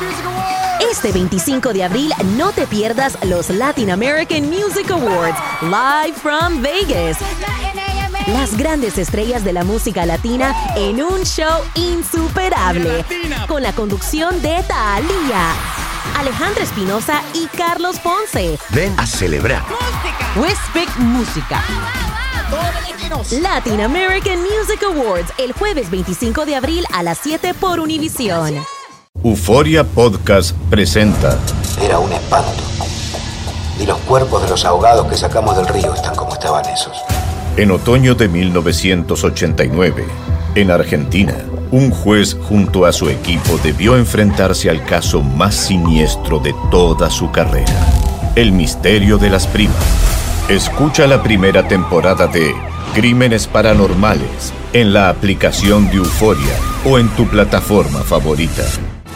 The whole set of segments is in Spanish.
Este 25 de abril no te pierdas los Latin American Music Awards, live from Vegas. Las grandes estrellas de la música latina en un show insuperable, con la conducción de Thalía, Alejandra Espinosa y Carlos Ponce. Ven a celebrar. We Speak Música. Latin American Music Awards, el jueves 25 de abril a las 7 por Univisión. Euforia Podcast presenta. Era un espanto. Y los cuerpos de los ahogados que sacamos del río están como estaban esos. En otoño de 1989, en Argentina, un juez junto a su equipo debió enfrentarse al caso más siniestro de toda su carrera: el misterio de las primas. Escucha la primera temporada de Crímenes Paranormales en la aplicación de Euforia o en tu plataforma favorita.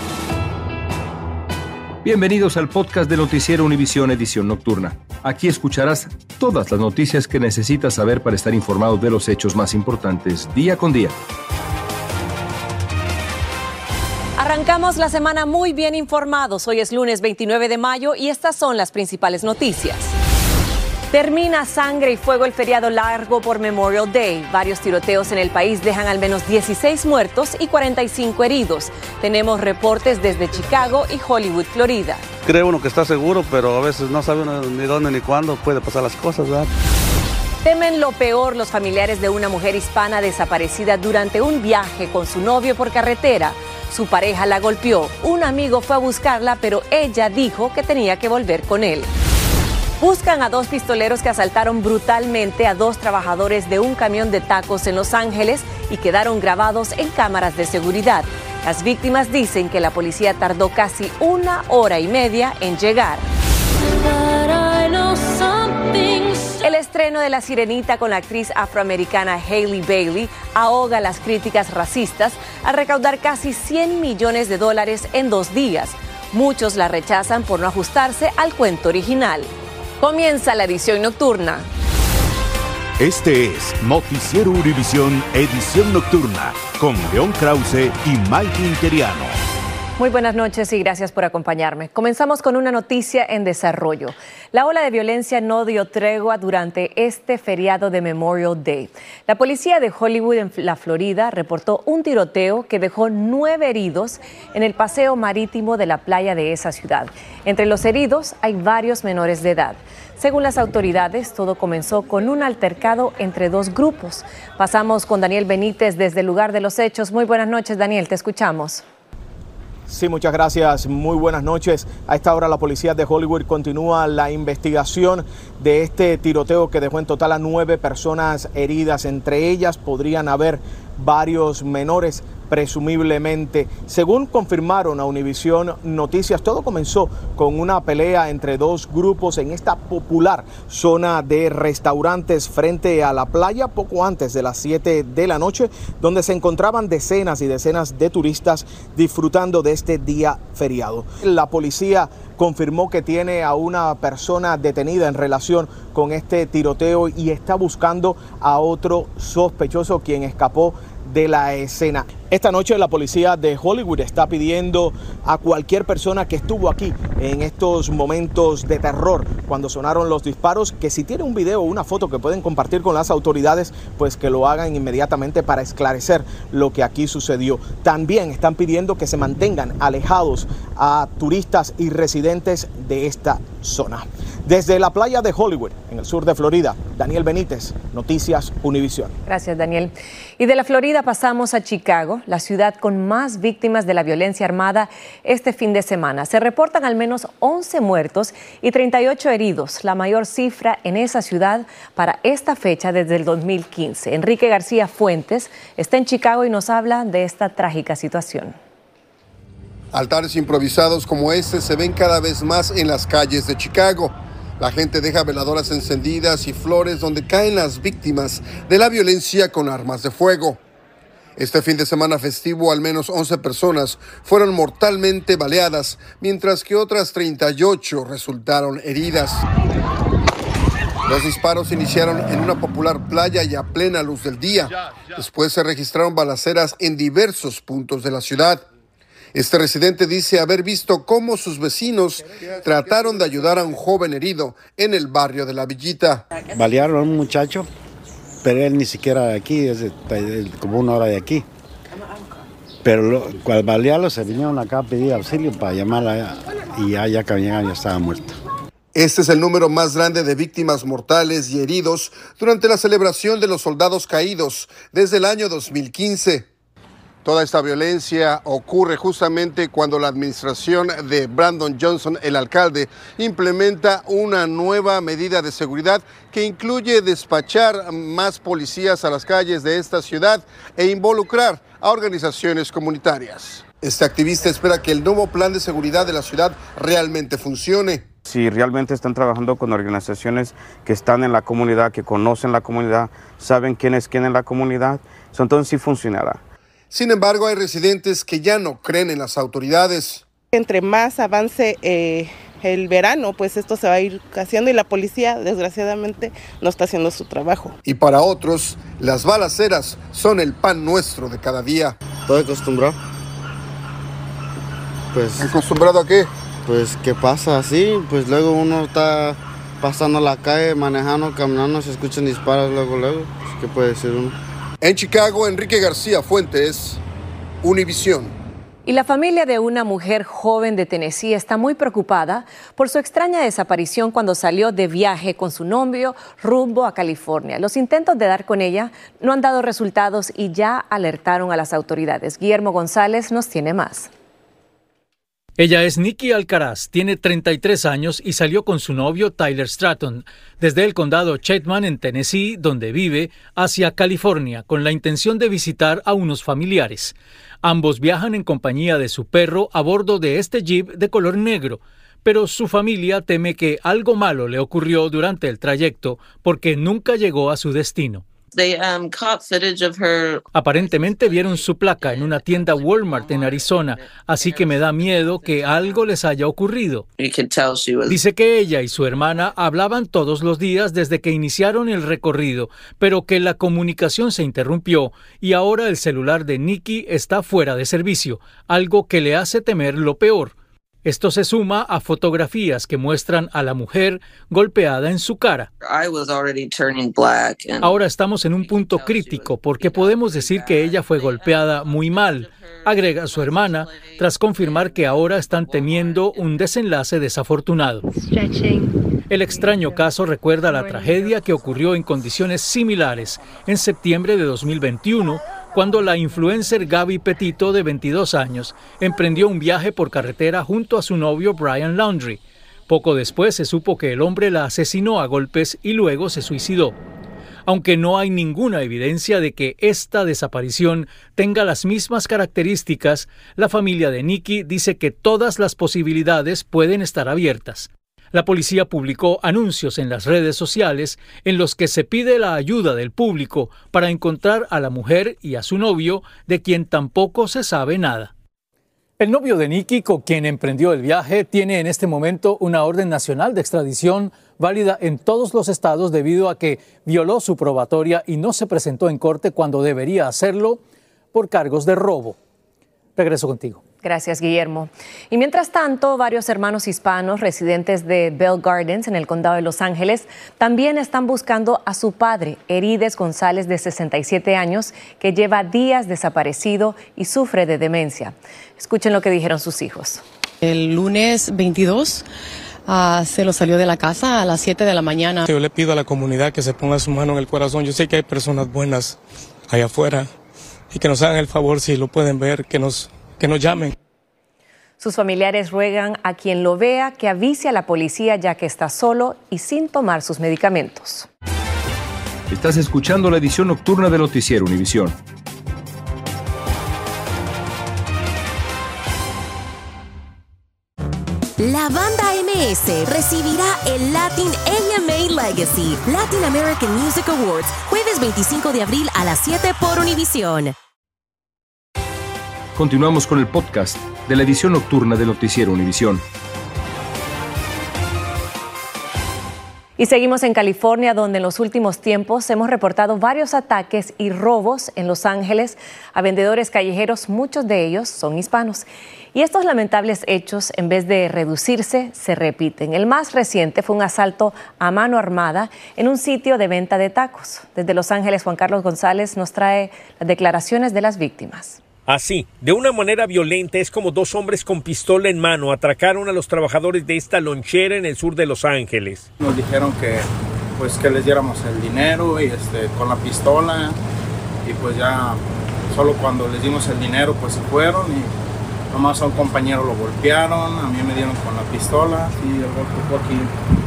Bienvenidos al podcast de Noticiero Univisión Edición Nocturna. Aquí escucharás todas las noticias que necesitas saber para estar informado de los hechos más importantes día con día. Arrancamos la semana muy bien informados. Hoy es lunes 29 de mayo y estas son las principales noticias. Termina sangre y fuego el feriado largo por Memorial Day. Varios tiroteos en el país dejan al menos 16 muertos y 45 heridos. Tenemos reportes desde Chicago y Hollywood, Florida. Cree uno que está seguro, pero a veces no sabe uno ni dónde ni cuándo puede pasar las cosas, ¿verdad? Temen lo peor los familiares de una mujer hispana desaparecida durante un viaje con su novio por carretera. Su pareja la golpeó. Un amigo fue a buscarla, pero ella dijo que tenía que volver con él. Buscan a dos pistoleros que asaltaron brutalmente a dos trabajadores de un camión de tacos en Los Ángeles y quedaron grabados en cámaras de seguridad. Las víctimas dicen que la policía tardó casi 1 hora y media en llegar. El estreno de La Sirenita con la actriz afroamericana Halle Bailey ahoga las críticas racistas al recaudar casi $100 millones en 2 días. Muchos la rechazan por no ajustarse al cuento original. Comienza la edición nocturna. Este es Noticiero Univisión Edición Nocturna con León Krause y Mike Interiano. Muy buenas noches y gracias por acompañarme. Comenzamos con una noticia en desarrollo. La ola de violencia no dio tregua durante este feriado de Memorial Day. La policía de Hollywood en la Florida reportó un tiroteo que dejó 9 heridos en el paseo marítimo de la playa de esa ciudad. Entre los heridos hay varios menores de edad. Según las autoridades, todo comenzó con un altercado entre dos grupos. Pasamos con Daniel Benítez desde el lugar de los hechos. Muy buenas noches, Daniel, te escuchamos. Sí, muchas gracias. Muy buenas noches. A esta hora la policía de Hollywood continúa la investigación de este tiroteo que dejó en total a 9 personas heridas. Entre ellas podrían haber varios menores, presumiblemente. Según confirmaron a Univisión Noticias, todo comenzó con una pelea entre dos grupos en esta popular zona de restaurantes frente a la playa poco antes de las 7 de la noche, donde se encontraban decenas y decenas de turistas disfrutando de este día feriado. La policía confirmó que tiene a una persona detenida en relación con este tiroteo y está buscando a otro sospechoso quien escapó de la escena. Esta noche la policía de Hollywood está pidiendo a cualquier persona que estuvo aquí en estos momentos de terror cuando sonaron los disparos, que si tiene un video o una foto que pueden compartir con las autoridades, pues que lo hagan inmediatamente para esclarecer lo que aquí sucedió. También están pidiendo que se mantengan alejados a turistas y residentes de esta zona. Desde la playa de Hollywood, en el sur de Florida, Daniel Benítez, Noticias Univisión. Gracias, Daniel. Y de la Florida pasamos a Chicago, la ciudad con más víctimas de la violencia armada este fin de semana. Se reportan al menos 11 muertos y 38 heridos, la mayor cifra en esa ciudad para esta fecha desde el 2015. Enrique García Fuentes está en Chicago y nos habla de esta trágica situación. Altares improvisados como este se ven cada vez más en las calles de Chicago. La gente deja veladoras encendidas y flores donde caen las víctimas de la violencia con armas de fuego. Este fin de semana festivo, al menos 11 personas fueron mortalmente baleadas, mientras que otras 38 resultaron heridas. Los disparos iniciaron en una popular playa y a plena luz del día. Después se registraron balaceras en diversos puntos de la ciudad. Este residente dice haber visto cómo sus vecinos trataron de ayudar a un joven herido en el barrio de La Villita. Balearon a un muchacho, pero él ni siquiera de aquí, es como una hora de aquí. Pero al balearlo se vinieron acá a pedir auxilio para llamarla y ya estaba muerto. Este es el número más grande de víctimas mortales y heridos durante la celebración de los soldados caídos desde el año 2015. Toda esta violencia ocurre justamente cuando la administración de Brandon Johnson, el alcalde, implementa una nueva medida de seguridad que incluye despachar más policías a las calles de esta ciudad e involucrar a organizaciones comunitarias. Este activista espera que el nuevo plan de seguridad de la ciudad realmente funcione. Si realmente están trabajando con organizaciones que están en la comunidad, que conocen la comunidad, saben quién es quién en la comunidad, entonces sí funcionará. Sin embargo, hay residentes que ya no creen en las autoridades. Entre más avance el verano, pues esto se va a ir haciendo y la policía, desgraciadamente, no está haciendo su trabajo. Y para otros, las balaceras son el pan nuestro de cada día. Estoy acostumbrado. Pues, ¿acostumbrado a qué? Pues que pasa así, pues luego uno está pasando la calle, manejando, caminando, se escuchan disparos luego, pues, ¿qué puede decir uno? En Chicago, Enrique García Fuentes, Univisión. Y la familia de una mujer joven de Tennessee está muy preocupada por su extraña desaparición cuando salió de viaje con su novio rumbo a California. Los intentos de dar con ella no han dado resultados y ya alertaron a las autoridades. Guillermo González nos tiene más. Ella es Nikki Alcaraz, tiene 33 años y salió con su novio Tyler Stratton desde el condado Chatham en Tennessee, donde vive, hacia California con la intención de visitar a unos familiares. Ambos viajan en compañía de su perro a bordo de este jeep de color negro, pero su familia teme que algo malo le ocurrió durante el trayecto porque nunca llegó a su destino. Aparentemente vieron su placa en una tienda Walmart en Arizona, así que me da miedo que algo les haya ocurrido. Dice que ella y su hermana hablaban todos los días desde que iniciaron el recorrido, pero que la comunicación se interrumpió y ahora el celular de Nikki está fuera de servicio, algo que le hace temer lo peor. Esto se suma a fotografías que muestran a la mujer golpeada en su cara. Ahora estamos en un punto crítico porque podemos decir que ella fue golpeada muy mal, agrega su hermana, tras confirmar que ahora están temiendo un desenlace desafortunado. El extraño caso recuerda la tragedia que ocurrió en condiciones similares en septiembre de 2021, cuando la influencer Gabby Petito, de 22 años, emprendió un viaje por carretera junto a su novio Brian Laundrie. Poco después se supo que el hombre la asesinó a golpes y luego se suicidó. Aunque no hay ninguna evidencia de que esta desaparición tenga las mismas características, la familia de Nikki dice que todas las posibilidades pueden estar abiertas. La policía publicó anuncios en las redes sociales en los que se pide la ayuda del público para encontrar a la mujer y a su novio, de quien tampoco se sabe nada. El novio de Nikki, con quien emprendió el viaje, tiene en este momento una orden nacional de extradición válida en todos los estados debido a que violó su probatoria y no se presentó en corte cuando debería hacerlo por cargos de robo. Regreso contigo. Gracias, Guillermo. Y mientras tanto, varios hermanos hispanos residentes de Bell Gardens, en el condado de Los Ángeles, también están buscando a su padre, Erides González, de 67 años, que lleva días desaparecido y sufre de demencia. Escuchen lo que dijeron sus hijos. El lunes 22 se lo salió de la casa a las 7 de la mañana. Yo le pido a la comunidad que se ponga su mano en el corazón. Yo sé que hay personas buenas allá afuera y que nos hagan el favor, si lo pueden ver, que nos llamen. Sus familiares ruegan a quien lo vea que avise a la policía, ya que está solo y sin tomar sus medicamentos. Estás escuchando la edición nocturna de Noticiero Univisión. La banda MS recibirá el Latin AMA Legacy Latin American Music Awards jueves 25 de abril a las 7 por Univisión. Continuamos con el podcast de la edición nocturna de Noticiero Univisión. Y seguimos en California, donde en los últimos tiempos hemos reportado varios ataques y robos en Los Ángeles a vendedores callejeros, muchos de ellos son hispanos. Y estos lamentables hechos, en vez de reducirse, se repiten. El más reciente fue un asalto a mano armada en un sitio de venta de tacos. Desde Los Ángeles, Juan Carlos González nos trae las declaraciones de las víctimas. Así, de una manera violenta, es como dos hombres con pistola en mano atracaron a los trabajadores de esta lonchera en el sur de Los Ángeles. Nos dijeron que les diéramos el dinero y con la pistola, y pues ya solo cuando les dimos el dinero pues se fueron, y nomás a un compañero lo golpearon, a mí me dieron con la pistola y el golpe fue aquí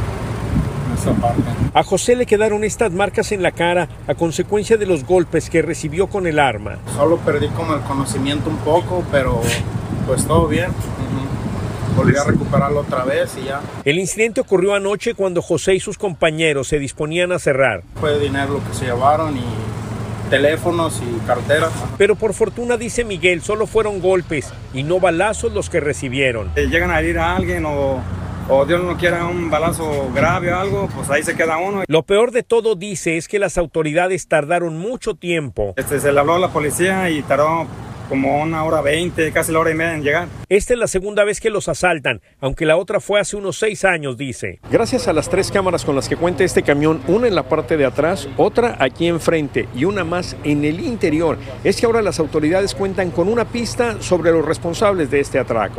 en esta parte. A José le quedaron estas marcas en la cara a consecuencia de los golpes que recibió con el arma. Solo perdí como el conocimiento un poco, pero pues todo bien. Volví a recuperarlo otra vez y ya. El incidente ocurrió anoche cuando José y sus compañeros se disponían a cerrar. Fue dinero lo que se llevaron y teléfonos y carteras. Pero por fortuna, dice Miguel, solo fueron golpes y no balazos los que recibieron. Llegan a herir a alguien o Dios no quiera un balazo grave o algo, pues ahí se queda uno. Lo peor de todo, dice, es que las autoridades tardaron mucho tiempo. Se le habló a la policía y tardó como 1:20, casi la hora y media en llegar. Esta es la segunda vez que los asaltan, aunque la otra fue hace unos 6 años, dice. Gracias a las 3 cámaras con las que cuenta este camión, una en la parte de atrás, otra aquí enfrente y una más en el interior, es que ahora las autoridades cuentan con una pista sobre los responsables de este atraco.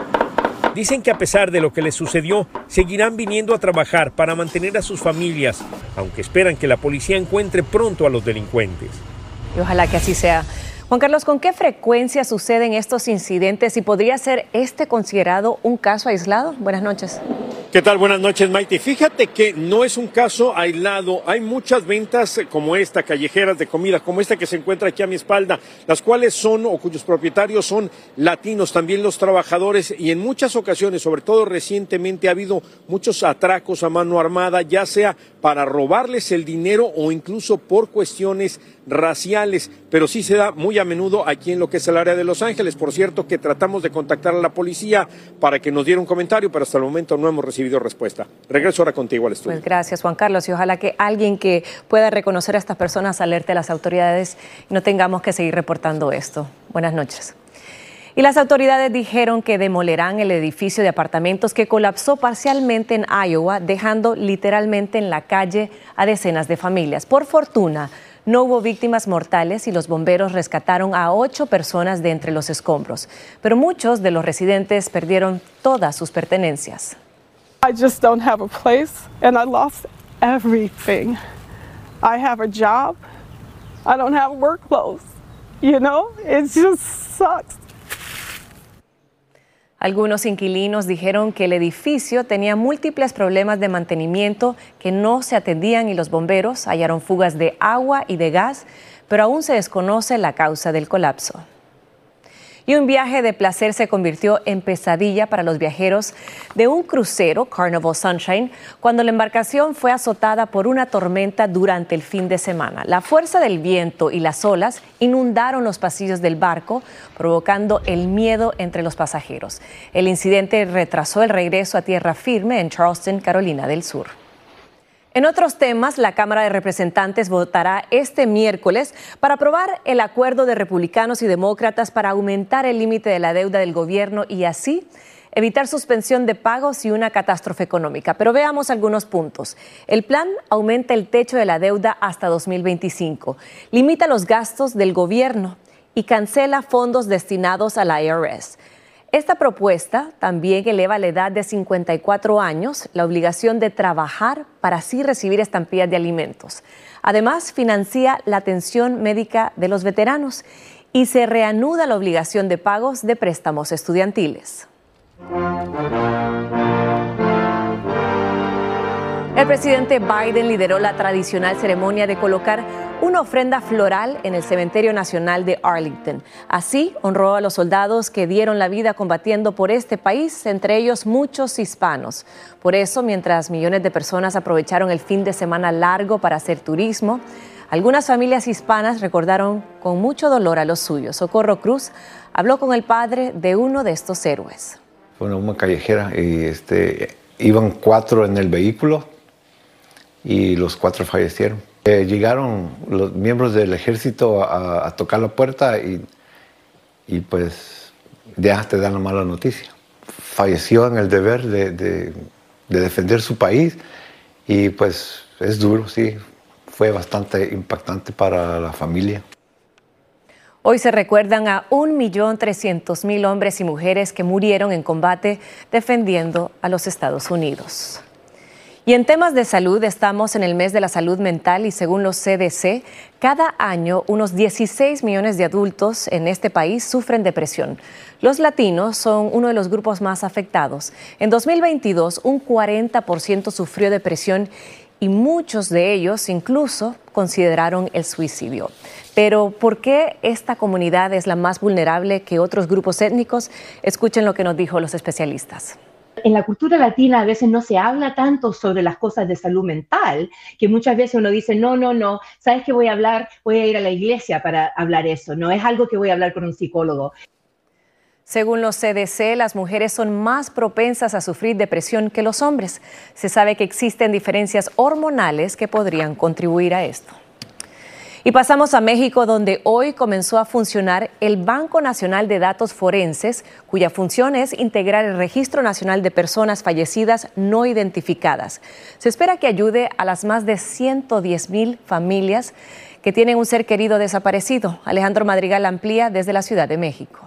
Dicen que a pesar de lo que les sucedió, seguirán viniendo a trabajar para mantener a sus familias, aunque esperan que la policía encuentre pronto a los delincuentes. Y ojalá que así sea. Juan Carlos, ¿con qué frecuencia suceden estos incidentes y podría ser este considerado un caso aislado? Buenas noches. ¿Qué tal? Buenas noches, Maite. Fíjate que no es un caso aislado. Hay muchas ventas como esta, callejeras de comida, como esta que se encuentra aquí a mi espalda, las cuales son o cuyos propietarios son latinos, también los trabajadores, y en muchas ocasiones, sobre todo recientemente, ha habido muchos atracos a mano armada, ya sea para robarles el dinero o incluso por cuestiones raciales, pero sí se da muy a menudo aquí en lo que es el área de Los Ángeles. Por cierto, que tratamos de contactar a la policía para que nos diera un comentario, pero hasta el momento no hemos recibido respuesta. Regreso ahora contigo al estudio. Pues gracias, Juan Carlos, y ojalá que alguien que pueda reconocer a estas personas alerte a las autoridades y no tengamos que seguir reportando esto. Buenas noches. Y las autoridades dijeron que demolerán el edificio de apartamentos que colapsó parcialmente en Iowa, dejando literalmente en la calle a decenas de familias. Por fortuna, no hubo víctimas mortales y los bomberos rescataron a 8 personas de entre los escombros. Pero muchos de los residentes perdieron todas sus pertenencias. I just don't have a place and I lost everything. I have a job. I don't have work clothes. You know, it just sucks. Algunos inquilinos dijeron que el edificio tenía múltiples problemas de mantenimiento que no se atendían y los bomberos hallaron fugas de agua y de gas, pero aún se desconoce la causa del colapso. Y un viaje de placer se convirtió en pesadilla para los viajeros de un crucero, Carnival Sunshine, cuando la embarcación fue azotada por una tormenta durante el fin de semana. La fuerza del viento y las olas inundaron los pasillos del barco, provocando el miedo entre los pasajeros. El incidente retrasó el regreso a tierra firme en Charleston, Carolina del Sur. En otros temas, la Cámara de Representantes votará este miércoles para aprobar el acuerdo de republicanos y demócratas para aumentar el límite de la deuda del gobierno y así evitar suspensión de pagos y una catástrofe económica. Pero veamos algunos puntos. El plan aumenta el techo de la deuda hasta 2025, limita los gastos del gobierno y cancela fondos destinados al IRS. Esta propuesta también eleva la edad de 54 años, la obligación de trabajar para así recibir estampillas de alimentos. Además, financia la atención médica de los veteranos y se reanuda la obligación de pagos de préstamos estudiantiles. El presidente Biden lideró la tradicional ceremonia de colocar una ofrenda floral en el Cementerio Nacional de Arlington. Así honró a los soldados que dieron la vida combatiendo por este país, entre ellos muchos hispanos. Por eso, mientras millones de personas aprovecharon el fin de semana largo para hacer turismo, algunas familias hispanas recordaron con mucho dolor a los suyos. Socorro Cruz habló con el padre de uno de estos héroes. Fue una callejera y iban 4 en el vehículo. y los 4 fallecieron. Llegaron los miembros del ejército a tocar la puerta y pues ya te dan la mala noticia. Falleció en el deber de defender su país y pues es duro, sí. Fue bastante impactante para la familia. Hoy se recuerdan a 1.300.000 hombres y mujeres que murieron en combate defendiendo a los Estados Unidos. Y en temas de salud, estamos en el mes de la salud mental y según los CDC, cada año unos 16 millones de adultos en este país sufren depresión. Los latinos son uno de los grupos más afectados. En 2022, un 40% sufrió depresión y muchos de ellos incluso consideraron el suicidio. Pero ¿por qué esta comunidad es la más vulnerable que otros grupos étnicos? Escuchen lo que nos dijo los especialistas. En la cultura latina a veces no se habla tanto sobre las cosas de salud mental, que muchas veces uno dice, no, ¿sabes qué voy a ir a la iglesia para hablar eso? No es algo que voy a hablar con un psicólogo. Según los CDC, las mujeres son más propensas a sufrir depresión que los hombres. Se sabe que existen diferencias hormonales que podrían contribuir a esto. Y pasamos a México, donde hoy comenzó a funcionar el Banco Nacional de Datos Forenses, cuya función es integrar el Registro Nacional de Personas Fallecidas No Identificadas. Se espera que ayude a las más de 110,000 familias que tienen un ser querido desaparecido. Alejandro Madrigal amplía desde la Ciudad de México.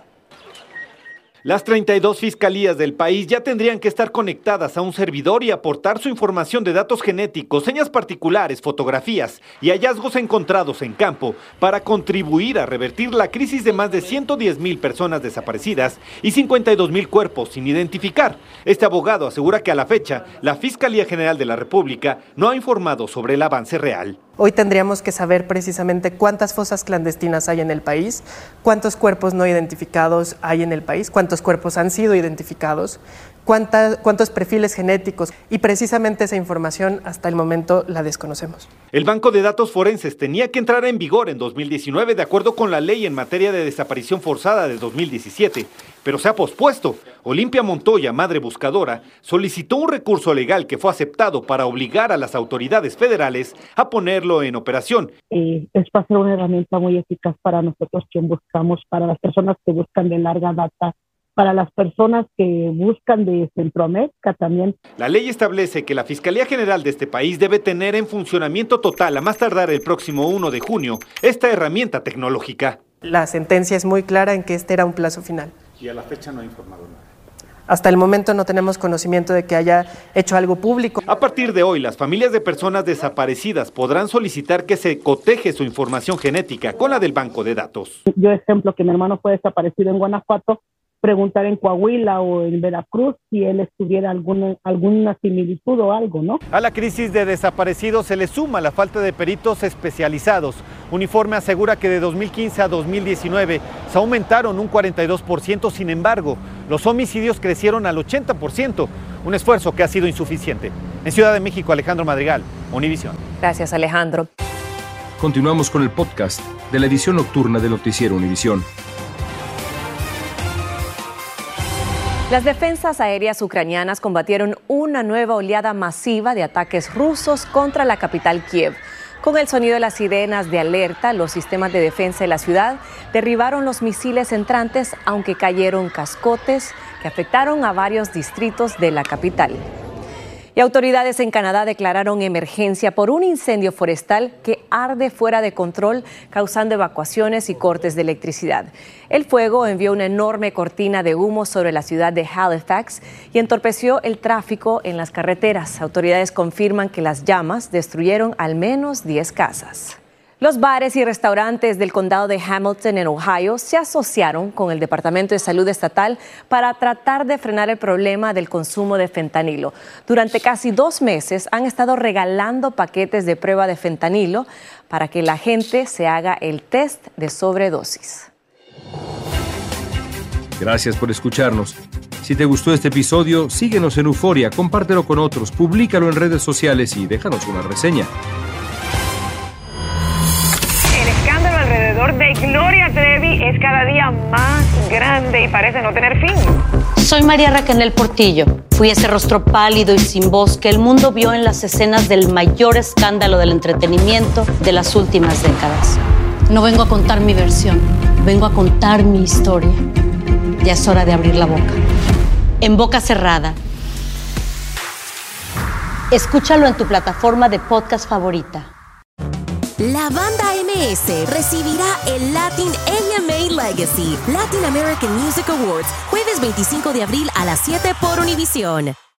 Las 32 fiscalías del país ya tendrían que estar conectadas a un servidor y aportar su información de datos genéticos, señas particulares, fotografías y hallazgos encontrados en campo para contribuir a revertir la crisis de más de 110,000 personas desaparecidas y 52,000 cuerpos sin identificar. Este abogado asegura que a la fecha, la Fiscalía General de la República no ha informado sobre el avance real. Hoy tendríamos que saber precisamente cuántas fosas clandestinas hay en el país, cuántos cuerpos no identificados hay en el país, cuántos cuerpos han sido identificados, cuántos perfiles genéticos, y precisamente esa información hasta el momento la desconocemos. El Banco de Datos Forenses tenía que entrar en vigor en 2019 de acuerdo con la ley en materia de desaparición forzada de 2017, pero se ha pospuesto. Olimpia Montoya, madre buscadora, solicitó un recurso legal que fue aceptado para obligar a las autoridades federales a ponerlo en operación. Esto va a ser una herramienta muy eficaz para nosotros quien buscamos, para las personas que buscan de larga data, para las personas que buscan de Centroamérica también. La ley establece que la Fiscalía General de este país debe tener en funcionamiento total, a más tardar el próximo 1 de junio, esta herramienta tecnológica. La sentencia es muy clara en que este era un plazo final. Y a la fecha no ha informado nada. Hasta el momento no tenemos conocimiento de que haya hecho algo público. A partir de hoy, las familias de personas desaparecidas podrán solicitar que se coteje su información genética con la del banco de datos. Yo, ejemplo, que mi hermano fue desaparecido en Guanajuato, preguntar en Coahuila o en Veracruz si él estuviera alguna similitud o algo, ¿no? A la crisis de desaparecidos se le suma la falta de peritos especializados. Un informe asegura que de 2015 a 2019 se aumentaron un 42%, sin embargo, los homicidios crecieron al 80%, un esfuerzo que ha sido insuficiente. En Ciudad de México, Alejandro Madrigal, Univisión. Gracias, Alejandro. Continuamos con el podcast de la edición nocturna del noticiero Univisión. Las defensas aéreas ucranianas combatieron una nueva oleada masiva de ataques rusos contra la capital Kiev. Con el sonido de las sirenas de alerta, los sistemas de defensa de la ciudad derribaron los misiles entrantes, aunque cayeron cascotes que afectaron a varios distritos de la capital. Y autoridades en Canadá declararon emergencia por un incendio forestal que arde fuera de control, causando evacuaciones y cortes de electricidad. El fuego envió una enorme cortina de humo sobre la ciudad de Halifax y entorpeció el tráfico en las carreteras. Autoridades confirman que las llamas destruyeron al menos 10 casas. Los bares y restaurantes del condado de Hamilton, en Ohio, se asociaron con el Departamento de Salud Estatal para tratar de frenar el problema del consumo de fentanilo. Durante casi 2 meses han estado regalando paquetes de prueba de fentanilo para que la gente se haga el test de sobredosis. Gracias por escucharnos. Si te gustó este episodio, síguenos en Euforia, compártelo con otros, públicalo en redes sociales y déjanos una reseña. Alrededor de Gloria Trevi es cada día más grande y parece no tener fin. Soy María Raquel Portillo. Fui ese rostro pálido y sin voz que el mundo vio en las escenas del mayor escándalo del entretenimiento de las últimas décadas. No vengo a contar mi versión, vengo a contar mi historia. Ya es hora de abrir la boca. En boca cerrada. Escúchalo en tu plataforma de podcast favorita. La banda MS recibirá el Latin AMA Legacy Latin American Music Awards jueves 25 de abril a las 7 por Univision.